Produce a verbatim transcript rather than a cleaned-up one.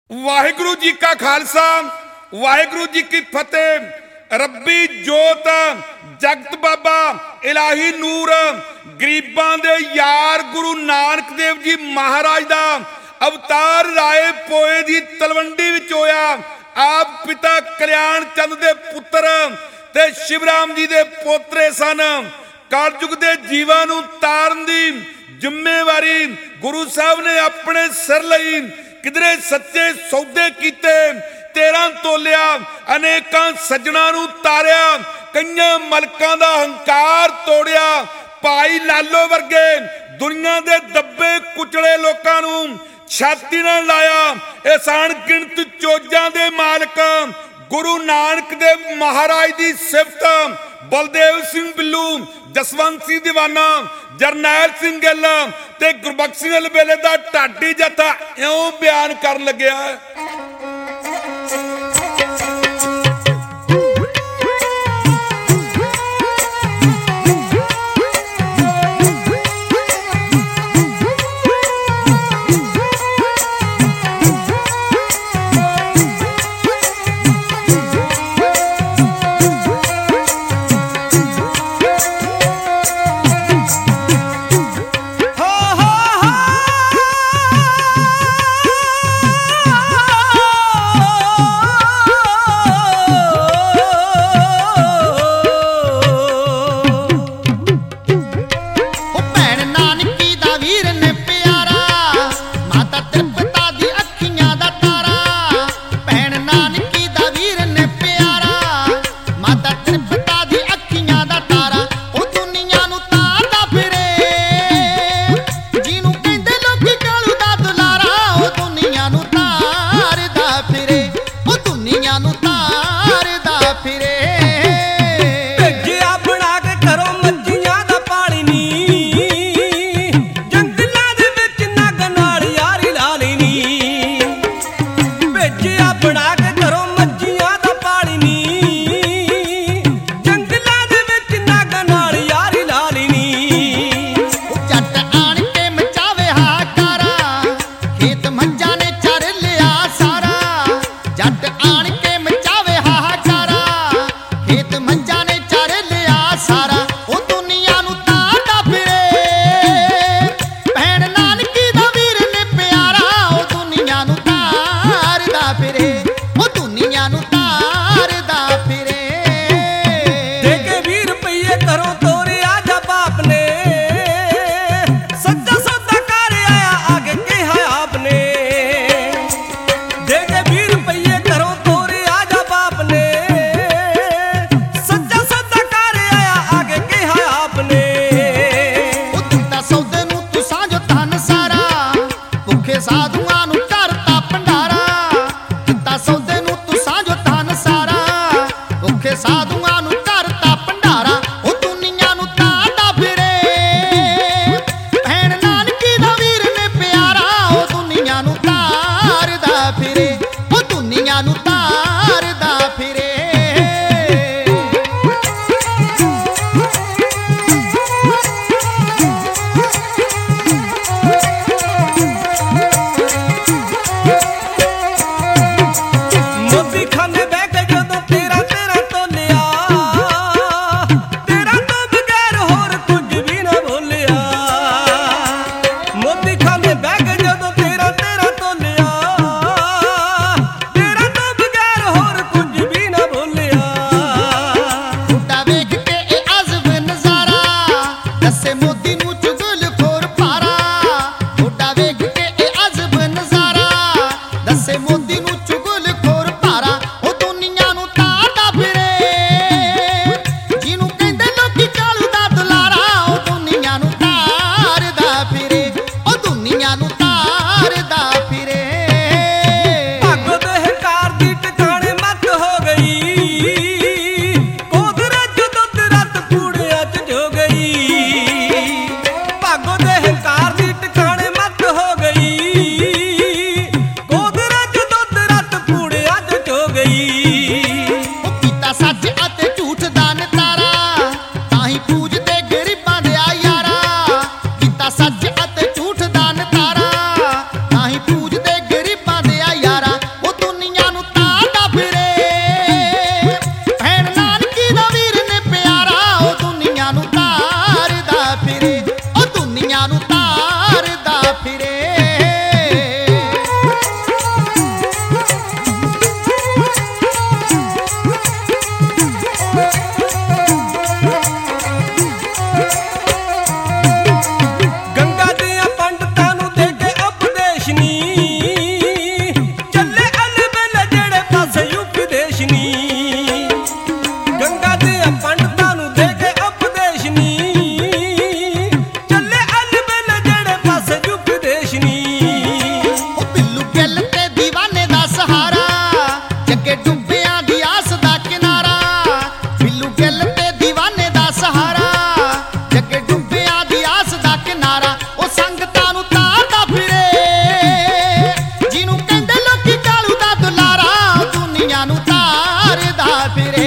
वाहिगुरु जी का खालसा वाहिगुरु जी की फतेह। रब्बी जोत जगत बाबा इलाही नूर गरीबां दे यार गुरु नानक देव जी महाराज दा अवतार राए पोए दी तलवंडी विच होया। आप पिता कल्याण चंद दे पुत्र ते शिवराम जी दे पोतरे सन। कलयुग दे जीवां नूं तारन दी जिम्मेवारी गुरु साहब ने अपने सिर लई। किधरे सच्चे सौदे कीते तेरह तोलिया, अनेकां सज्जणां नूं तारिया, कईयां मलकां दा हंकार तोड़िया। भाई लालो वर्गे दुनिया दे दब्बे कुचले लोकां नूं छाती नाल लाया। इस अणगिणत चोजां दे मालक गुरु नानक देव महाराज दी सिफत बलदेव सिंह बिल्लू, जसवंत सिंह दीवाना, जरनैल सिंह गिल ते गुरबख्श सिंह अलबेले दा ढाडी जत्था इउं बयान कर लग्या। ਫਿਰੇ